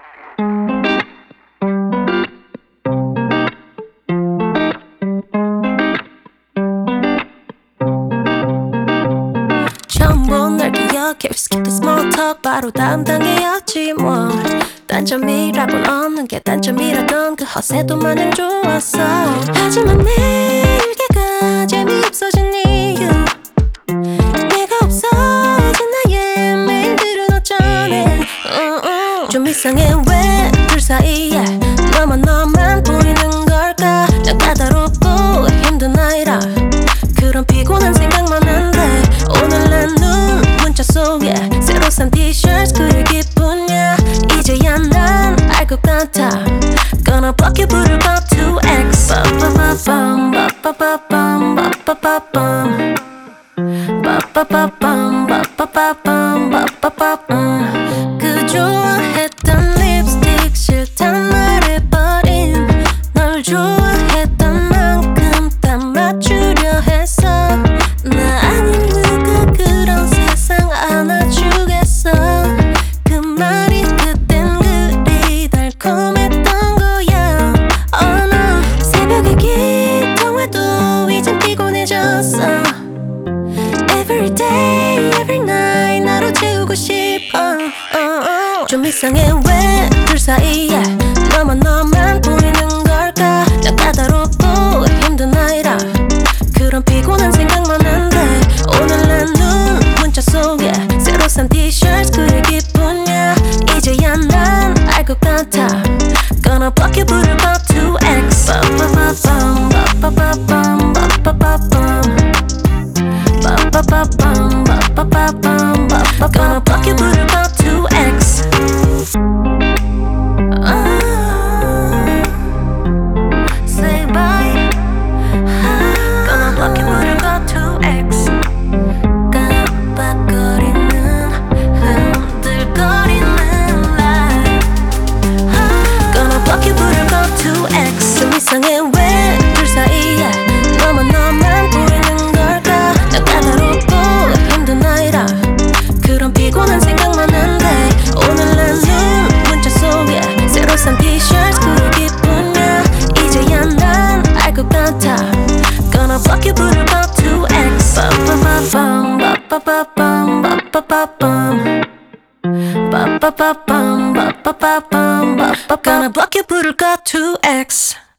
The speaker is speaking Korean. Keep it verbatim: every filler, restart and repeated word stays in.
처음 본 널 기억해. We skip the small talk. 바로 다음 단계였지 뭐. 단점이라곤 없는 게 단점이라던 그 허세도 마냥 좋았어. 하지만 내일게가 재미없어진 이유, 내가 없어진 나의 메일들은 어쩌네. uh, uh. 좀 이상해. 왜 둘 사이에 너만 너만 보이는 걸까? 난 까다롭고 힘든 아이라 그런 피곤한 생각만 한데 오늘 난 눈 문자 속에 새로 산 티셔츠 그릴 기분이야. 이제야 난 알 것 같아. Gonna block you 부를 것 투 엑스. 빠빠빠밤 빠빠빠밤 빠빠빠밤 빠빠빠밤 빠빠빠밤 빠빠빠밤. 그 좋아했던 립스틱 싫단 말해버린 널 좋아했던 만큼 다 맞추려 했어. 나 아닌 누가 그런 세상 안아주겠어. 그 말이 그땐 그리 달콤했던 거야. Oh no. 새벽에 기통해도 이젠 피곤해졌어. Every day, every night 나로 채우고 싶어. uh, uh. 좀 이상해. 왜 둘 사이에 너만 너만 보이는 걸까? 난 까다롭고 힘든 아이라 그런 피곤한 생각만 한데 오늘 난 눈 문자 속에 새로 산 티셔츠 그릴 기분이야. 이제야 난 알 것 같아. Gonna block you 부를 것 투 엑스. 빠빠빠밤 빠빠빠밤 빠빠빠밤 빠빠빠밤 빠빠빠밤 빠빠빠. Gonna block you 부를 것 투 엑스. Say bye. Gonna block you 부를 것 투 엑스. 깜빡거리는 흔들거리는 light. Gonna block you 부를 것 투 엑스. 좀 이상해. 왜 둘 사이에 너만 너만 보이는 걸까? 난 까다롭고 힘든 아이라 그런 피곤한 생각만 한데 오늘 난 눈 문자 속에 새로 산 티셔츠 그릴 기분이야. 이제야 난 알 것 같아. Gonna block you 부를 것 투 엑스. 빠빠빠밤 빠빠빠밤 빠빠빠밤 빠빠빠밤 빠빠빠밤 빠빠빠. Gonna block you 부를 것 투 엑스.